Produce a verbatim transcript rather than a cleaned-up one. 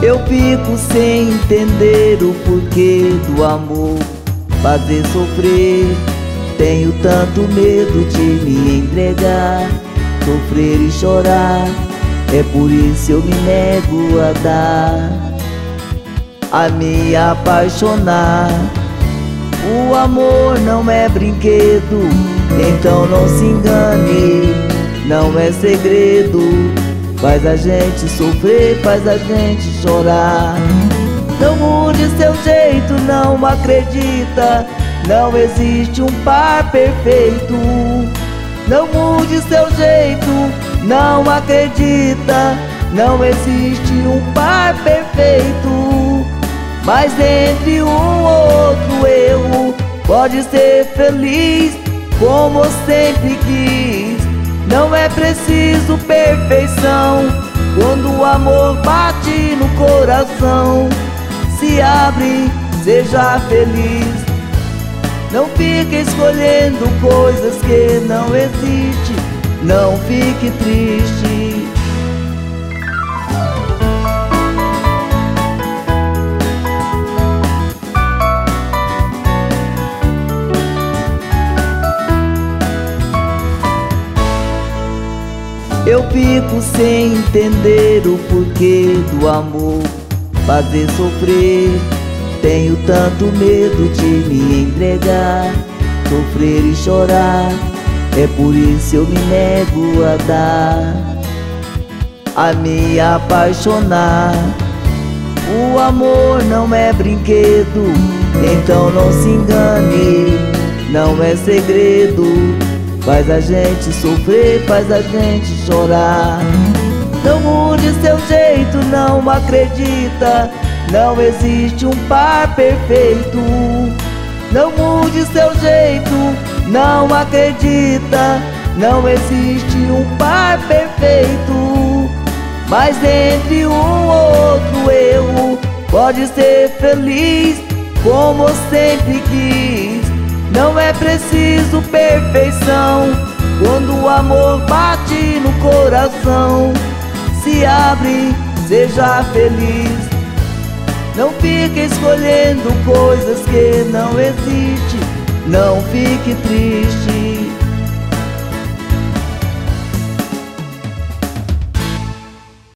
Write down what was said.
Eu fico sem entender o porquê do amor fazer sofrer. Tenho tanto medo de me entregar, sofrer e chorar. É por isso eu me nego a dar, a me apaixonar. O amor não é brinquedo, então não se engane, não é segredo. Faz a gente sofrer, faz a gente chorar. Não mude seu jeito, não acredita, não existe um par perfeito. Não mude seu jeito, não acredita, não existe um par perfeito. Mas entre um outro erro, pode ser feliz como sempre quis. Não é preciso perfeição, quando o amor bate no coração. Se abre, seja feliz. Não fique escolhendo coisas que não existem, não fique triste. Eu fico sem entender o porquê do amor fazer sofrer. Tenho tanto medo de me entregar, sofrer e chorar. É por isso eu me nego a dar, a me apaixonar. O amor não é brinquedo, então não se engane, não é segredo. Faz a gente sofrer, faz a gente chorar. Não mude seu jeito, não acredita, não existe um par perfeito. Não mude seu jeito, não acredita, não existe um par perfeito. Mas entre um outro erro, pode ser feliz como sempre quis. Não é preciso perfeição, quando o amor bate no coração. Se abre, seja feliz. Não fique escolhendo coisas que não existem, não fique triste.